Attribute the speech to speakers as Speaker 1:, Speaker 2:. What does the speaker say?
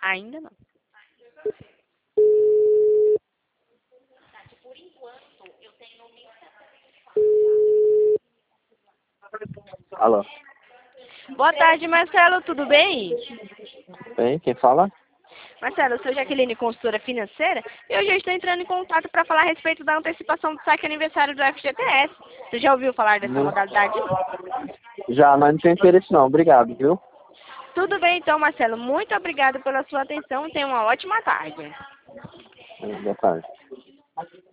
Speaker 1: Ainda não.
Speaker 2: Alô?
Speaker 1: Boa tarde, Marcelo, tudo bem?
Speaker 2: Bem, quem fala?
Speaker 1: Marcelo, eu sou Jaqueline, consultora financeira, e hoje eu estou entrando em contato para falar a respeito da antecipação do saque aniversário do FGTS. Você já ouviu falar dessa
Speaker 2: Não.
Speaker 1: modalidade?
Speaker 2: Já, mas não tenho interesse não. Obrigado, viu?
Speaker 1: Tudo bem, então, Marcelo. Muito obrigado pela sua atenção e tenha uma ótima tarde.
Speaker 2: Boa tarde.